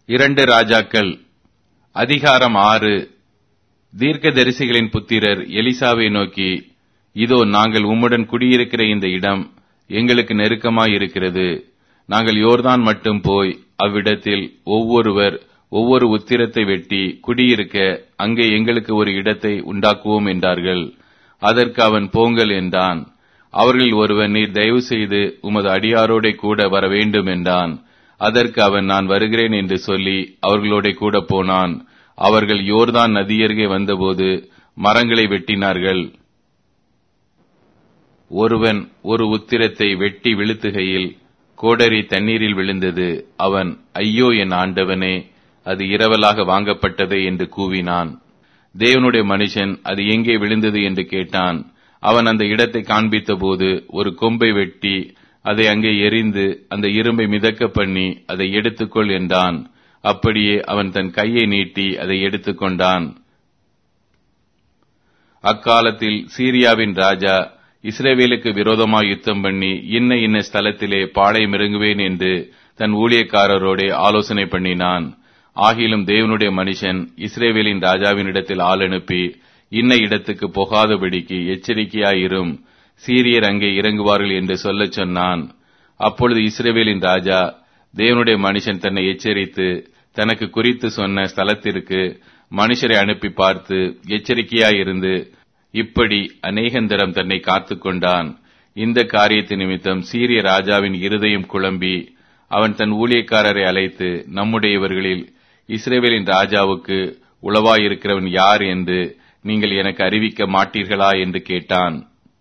2 ராஜாக்கள் அதிகாரம் 6. தீர்க்கதரிசிகளின் புத்திரர் எலிசாவை நோக்கி, இதோ நாங்கள் உம்முடன் குடியிருக்கிற இந்த இடம் எங்களுக்கு நெருக்கமாயிருக்கிறது. நாங்கள் யோர்தான் மட்டும் போய் அவ்விடத்தில் ஒவ்வொருவர் ஒவ்வொரு உத்திரத்தை வெட்டி குடியிருக்க அங்கே எங்களுக்கு ஒரு இடத்தை உண்டாக்குவோம் என்றார்கள். அதற்கு அவன், போங்கள் என்றான். அவர்களில் ஒருவன், நீர் தயவு செய்து உமது அடியாரோட கூட வர வேண்டும் என்றான். அதற்கு அவன், நான் வருகிறேன் என்று சொல்லி அவர்களோட கூட போனான். அவர்கள் யோர்தான் நதியருகே வந்தபோது மரங்களை வெட்டினார்கள். ஒருவன் ஒரு உத்திரத்தை வெட்டி விழுத்துகையில் கோடரி தண்ணீரில் விழுந்தது. அவன், ஐயோ என் ஆண்டவனே, அது இரவலாக வாங்கப்பட்டதே என்று கூவினான். தேவனுடைய மனுஷன் அது எங்கே விழுந்தது என்று கேட்டான். அவன் அந்த இடத்தை காண்பித்த போது ஒரு கொம்பை வெட்டி அதை அங்கே எறிந்து அந்த இரும்பை மிதக்க பண்ணி அதை எடுத்துக்கொள் என்றான். அப்படியே அவன் தன் கையை நீட்டி அதை எடுத்துக்கொண்டான். அக்காலத்தில் சீரியாவின் ராஜா இஸ்ரவேலுக்கு விரோதமாய் யுத்தம் பண்ணி இன்ன ஸ்தலத்திலே பாளையம் இறங்குவேன் என்று தன் ஊழியக்காரரோட ஆலோசனை பண்ணினான். ஆகிலும் தேவனுடைய மனுஷன் இஸ்ரவேலின் ராஜாவினிடத்தில் ஆள் அனுப்பி, இன்ன இடத்துக்கு போகாதபடிக்கு எச்சரிக்கையாயிரும், சீரியர் அங்கே இறங்குவார்கள் என்று சொல்லச் சொன்னான். அப்பொழுது இஸ்ரவேலின் ராஜா, தேவனுடைய மனுஷன் தன்னை எச்சரித்து தனக்கு குறித்து சொன்ன ஸ்தலத்திற்கு மனுஷரை அனுப்பி பார்த்து எச்சரிக்கையாயிருந்து இப்படி அநேகந்தரம் தன்னை காத்துக் கொண்டான். இந்த காரியத்து நிமித்தம் சீரிய ராஜாவின் இருதயம் குழம்பி அவன் தன் ஊழியக்காரரை அழைத்து, நம்முடையவர்களில் இஸ்ரவேலின் ராஜாவுக்கு உளவாயிருக்கிறவன் யார் என்று நீங்கள் எனக்கு அறிவிக்க மாட்டீர்களா என்று கேட்டான்.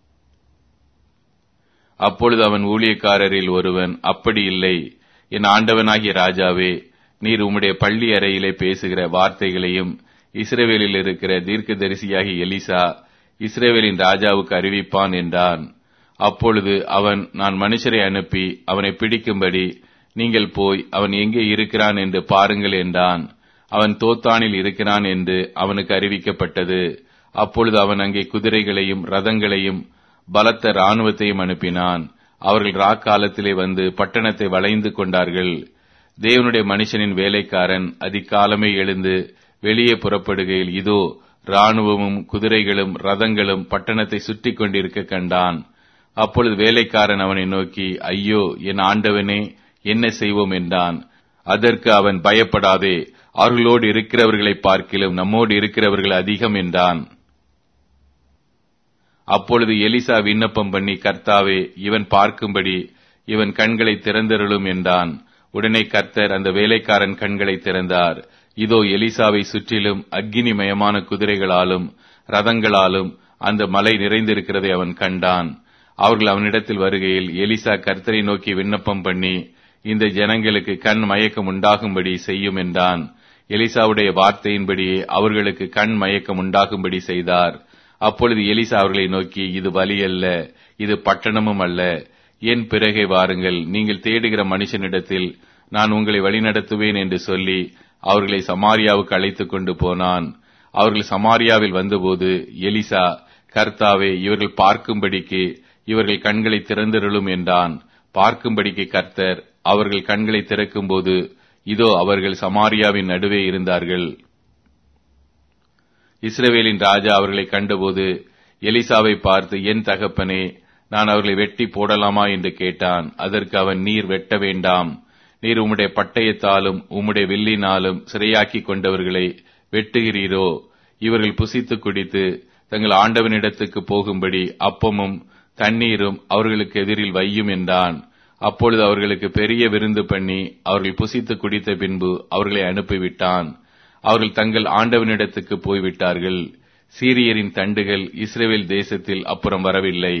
அப்பொழுது அவன் ஊழியக்காரரில் ஒருவன், அப்படி இல்லை, என் ஆண்டவனாகிய ராஜாவே, நீர் உம்முடைய பள்ளி அறையிலே பேசுகிற வார்த்தைகளையும் இஸ்ரவேலில் இருக்கிற தீர்க்கதரிசியாகிய எலிசா இஸ்ரவேலின் ராஜாவுக்கு அறிவிப்பான் என்றான். அப்பொழுது அவன், நான் மனுஷரை அனுப்பி அவனை பிடிக்கும்படி நீங்கள் போய் அவன் எங்கே இருக்கிறான் என்று பாருங்கள் என்றான். அவன் தோத்தானில் இருக்கிறான் என்று அவனுக்கு அறிவிக்கப்பட்டது. அப்பொழுது அவன் அங்கே குதிரைகளையும் ரதங்களையும் பலத்த இராணுவத்தையும் அனுப்பினான். அவர்கள் ராக்காலத்திலே வந்து பட்டணத்தை வளைந்து கொண்டார்கள். தேவனுடைய மனுஷனின் வேலைக்காரன் அதிகாலமே எழுந்து வெளியே புறப்படுகையில், இதோ இராணுவமும் குதிரைகளும் ரதங்களும் பட்டணத்தை சுற்றி கொண்டிருக்க கண்டான். அப்பொழுது வேலைக்காரன் அவனை நோக்கி, ஐயோ என் ஆண்டவனே, என்ன செய்வோம் என்றான். அதற்கு அவன், பயப்படாதே, அவர்களோடு இருக்கிறவர்களை பார்க்கிலும் நம்மோடு இருக்கிறவர்கள் அதிகம் என்றான். அப்பொழுது எலிசா விண்ணப்பம் பண்ணி, கர்த்தாவே, இவன் பார்க்கும்படி இவன் கண்களை திறந்தருளும் என்றான். உடனே கர்த்தர் அந்த வேலைக்காரன் கண்களை திறந்தார். இதோ எலிசாவை சுற்றிலும் அக்கினிமயமான குதிரைகளாலும் ரதங்களாலும் அந்த மலை நிறைந்திருக்கிறதை அவன் கண்டான். அவர்கள் அவனிடத்தில் வருகையில், எலிசா கர்த்தரை நோக்கி விண்ணப்பம் பண்ணி, இந்த ஜனங்களுக்கு கண் மயக்கம் உண்டாகும்படி செய்யும் என்றான். எலிசாவுடைய வார்த்தையின்படியே அவர்களுக்கு கண் மயக்கம் உண்டாகும்படி செய்தார். அப்பொழுது எலிசா அவர்களை நோக்கி, இது வலி அல்ல, இது பட்டணமும் அல்ல. என் பிறகே வாருங்கள், நீங்கள் தேடுகிற மனுஷனிடத்தில் நான் உங்களை வழிநடத்துவேன் என்று சொல்லி அவர்களை சமாரியாவுக்கு அழைத்துக் கொண்டு போனான். அவர்கள் சமாரியாவில் வந்தபோது எலிசா, கர்த்தாவே, இவர்கள் பார்க்கும்படிக்கு இவர்கள் கண்களை திறந்தருளும் என்றான். பார்க்கும்படிக்கு கர்த்தர் அவர்கள் கண்களை திறக்கும்போது இதோ அவர்கள் சமாரியாவின் நடுவே இருந்தார்கள். இஸ்ரவேலின் ராஜா அவர்களை கண்டபோது எலிசாவை பார்த்து, என் தகப்பனே, நான் அவர்களை வெட்டி போடலாமா என்று கேட்டான். அதற்கு அவன், நீர் வெட்ட வேண்டாம். நீர் உம்முடைய பட்டயத்தாலும் உம்முடைய வில்லினாலும் சிறையாக்கி கொண்டவர்களை வெட்டுகிறீரோ? இவர்கள் புசித்து குடித்து தங்கள் ஆண்டவனிடத்துக்கு போகும்படி அப்பமும் தண்ணீரும் அவர்களுக்கு எதிரில் வையும் என்றான். அப்பொழுது அவர்களுக்கு பெரிய விருந்து பண்ணி அவர்கள் புசித்து குடித்த பின்பு அவர்களை அனுப்பிவிட்டான். அவர்கள் தங்கள் ஆண்டவனிடத்துக்கு போய்விட்டார்கள். சீரியரின் தண்டுகள் இஸ்ரவேல் தேசத்தில் அப்புறம் வரவில்லை.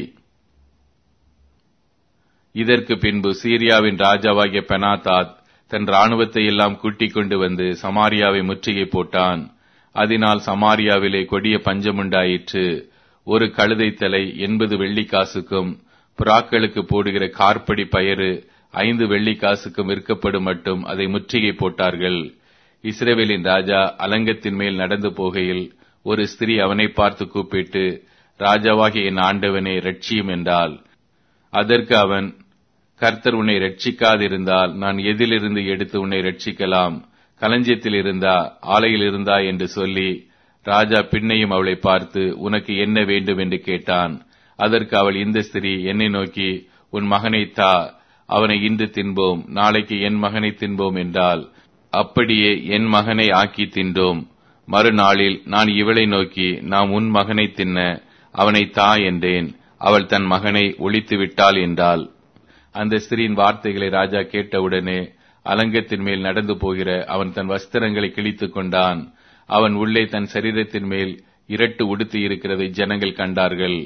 இதற்கு பின்பு சீரியாவின் ராஜாவாகிய பெனாதாத் தன் இராணுவத்தை எல்லாம் கூட்டிக் கொண்டு வந்து சமாரியாவை முற்றுகை போட்டான். அதனால் சமாரியாவிலே கொடிய பஞ்சமுண்டாயிற்று. ஒரு கழுதை தலை 80 வெள்ளிக்காசுக்கும் புறாக்களுக்கு போடுகிற கார்படி பயறு 5 வெள்ளிக்காசுக்கும் விற்கப்படும் மட்டும் அதை முற்றுகை போட்டார்கள். இஸ்ரவேலின் ராஜா அலங்கத்தின் மேல் நடந்து போகையில் ஒரு ஸ்திரீ அவனை பார்த்து கூப்பிட்டு, ராஜாவாகிய என் ஆண்டவனை ரட்சியும் என்றாள். அதற்கு அவன், கர்த்தர் உன்னை ரட்சிக்காதிருந்தால் நான் எதிலிருந்து எடுத்து உன்னை ரட்சிக்கலாம்? களஞ்சியத்தில் இருந்தா ஆலையில் இருந்தா என்று சொல்லி, ராஜா பின்னையும் அவளை பார்த்து, உனக்கு என்ன வேண்டும் என்று கேட்டான். அதற்கு அவள், இந்த ஸ்திரீ என்னை நோக்கி, உன் மகனை தா, அவனை இன்று தின்போம், நாளைக்கு என் மகனை தின்போம் என்றாள். அப்படியே என் மகனை ஆக்கி தின்றோம். மறுநாளில் நான் இவளை நோக்கி, நாம் உன் மகனை தின்ன அவனை தா என்றேன். அவள் தன் மகனை ஒழித்து விட்டாள் என்றாள். அந்த ஸ்திரீயின் வார்த்தைகளை ராஜா கேட்டவுடனே அலங்கத்தின் மேல் நடந்து போகிற அவன் தன் வஸ்திரங்களை கிழித்துக் கொண்டான். அவன் உள்ளே தன் சரீரத்தின் மேல் இரட்டு உடுத்தி இருக்கிறதை ஜனங்கள் கண்டார்கள்.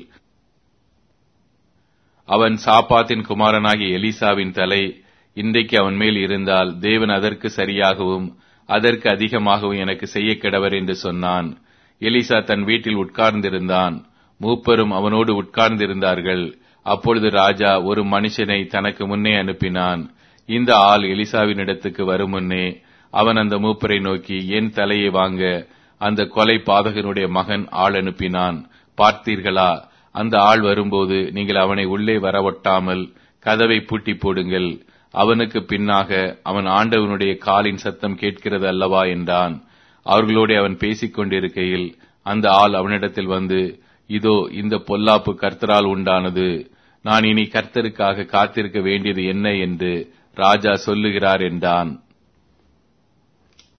அவன் சாப்பாத்தின் குமாரனாகிய எலிசாவின் தலை இன்றைக்கு அவன் மேல் இருந்தால் தேவன் அதற்கு சரியாகவும் அதற்கு அதிகமாகவும் எனக்கு செய்ய கிடவர் என்று சொன்னான். எலிசா தன் வீட்டில் உட்கார்ந்திருந்தான். மூப்பரும் அவனோடு உட்கார்ந்திருந்தார்கள். அப்பொழுது ராஜா ஒரு மனுஷனை தனக்கு முன்னே அனுப்பினான். இந்த ஆள் எலிசாவின் இடத்துக்கு வரும் முன்னே அவன் அந்த மூப்பரை நோக்கி, என் தலையை வாங்க அந்த கொலை பாதகனுடைய மகன் ஆள் அனுப்பினான், பார்த்தீர்களா? அந்த ஆள் வரும்போது நீங்கள் அவனை உள்ளே வரவொட்டாமல் கதவை பூட்டி போடுங்கள். அவனுக்கு பின்னாக அவன் ஆண்டவனுடைய காலின் சத்தம் கேட்கிறது அல்லவா என்றான். அவர்களோடு அவன் பேசிக் கொண்டிருக்கையில் அந்த ஆள் அவனிடத்தில் வந்து, இதோ இந்த பொல்லாப்பு கர்த்தரால் உண்டானது. நான் இனி கர்த்தருக்காக காத்திருக்க வேண்டியது என்ன என்று ராஜா சொல்லுகிறார் என்றான்.